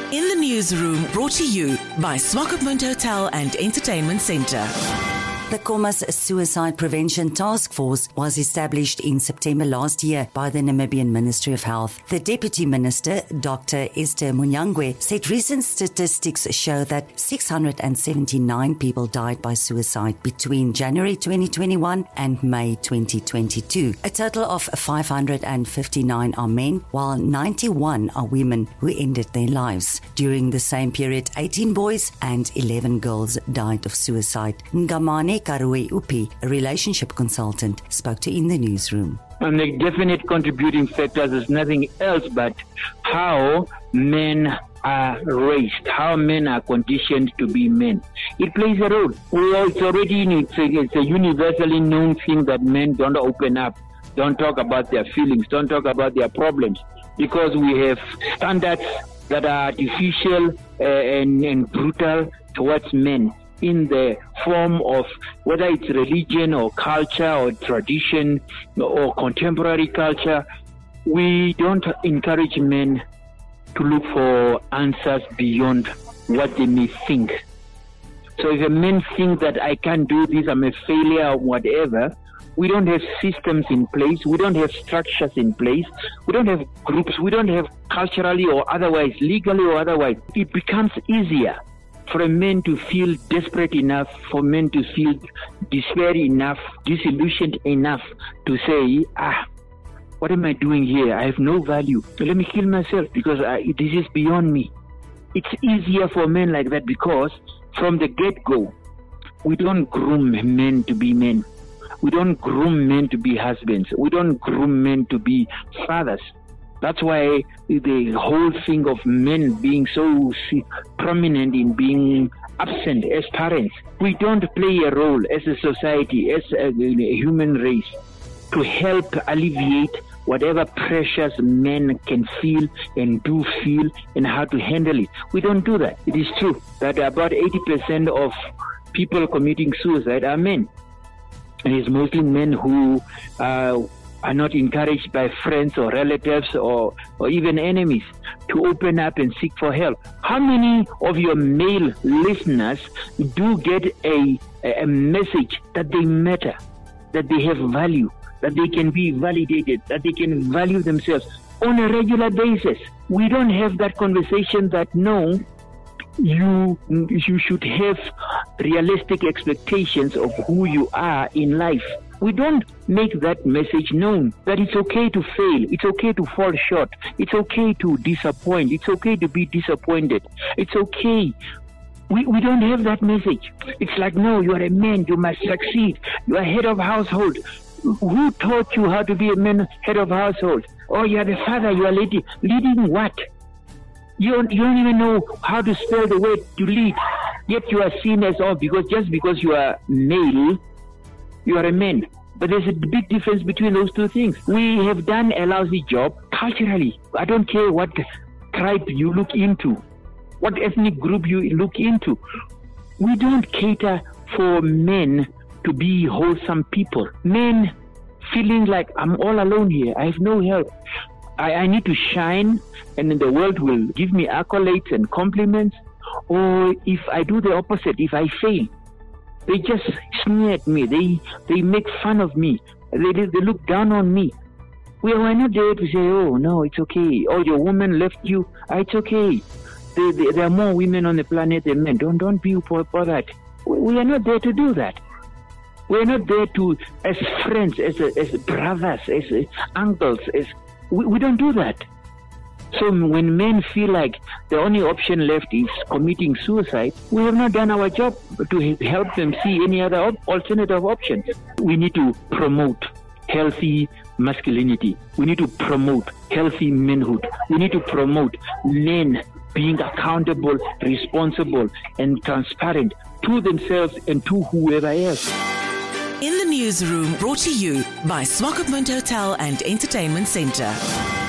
In the newsroom, brought to you by Swakopmund Hotel and Entertainment Centre. The Khomas Suicide Prevention Task Force was established in September last year by the Namibian Ministry of Health. The Deputy Minister, Dr. Esther Munyangwe, said recent statistics show that 679 people died by suicide between January 2021 and May 2022. A total of 559 are men, while 91 are women who ended their lives. During the same period, 18 boys and 11 girls died of suicide. Ngamane Karui Upi, a relationship consultant, spoke to In the Newsroom. And the definite contributing factors is nothing else but how men are raised, how men are conditioned to be men. It plays a role. It's a universally known thing that men don't open up, don't talk about their feelings, don't talk about their problems, because we have standards that are artificial and brutal towards men, in the form of whether it's religion or culture or tradition or contemporary culture. We don't encourage men to look for answers beyond what they may think. So if a man thinks that I can't do this, I'm a failure or whatever, we don't have systems in place, we don't have structures in place, we don't have groups, we don't have culturally or otherwise, legally or otherwise. It becomes easier for a man to feel desperate enough, for men to feel despair enough, disillusioned enough to say, what am I doing here? I have no value. Let me kill myself because this is beyond me. It's easier for men like that because from the get-go, we don't groom men to be men. We don't groom men to be husbands. We don't groom men to be fathers. That's why the whole thing of men being so prominent in being absent as parents. We don't play a role as a society, as a human race, to help alleviate whatever pressures men can feel and do feel and how to handle it. We don't do that. It is true that about 80% of people committing suicide are men. And it's mostly men who are not encouraged by friends or relatives or even enemies to open up and seek for help. How many of your male listeners do get a message that they matter, that they have value, that they can be validated, that they can value themselves on a regular basis? We don't have that conversation that no, you should have realistic expectations of who you are in life. We don't make that message known, that it's okay to fail, it's okay to fall short, it's okay to disappoint, it's okay to be disappointed, it's okay. We don't have that message. It's like, no, you are a man, you must succeed, you are head of household. Who taught you how to be a man, head of household? Oh, you are the father, you are leading. Leading what? You don't even know how to spell the word to lead, yet you are seen as, just because you are male, you are a man. But there's a big difference between those two things. We have done a lousy job culturally. I don't care what tribe you look into, what ethnic group you look into. We don't cater for men to be wholesome people. Men feeling like, I'm all alone here, I have no help. I need to shine, and then the world will give me accolades and compliments. Or if I do the opposite, if I fail, they just sneer at me. They make fun of me. They look down on me. We're not there to say, oh, no, it's okay. Oh, your woman left you. It's okay. There are more women on the planet than men. Don't be bothered. We are not there to do that. We're not there to, as friends, as brothers, as uncles, we don't do that. So when men feel like the only option left is committing suicide, we have not done our job to help them see any other alternative options. We need to promote healthy masculinity. We need to promote healthy manhood. We need to promote men being accountable, responsible, and transparent to themselves and to whoever else. In the newsroom, brought to you by Swakopmund Hotel and Entertainment Centre.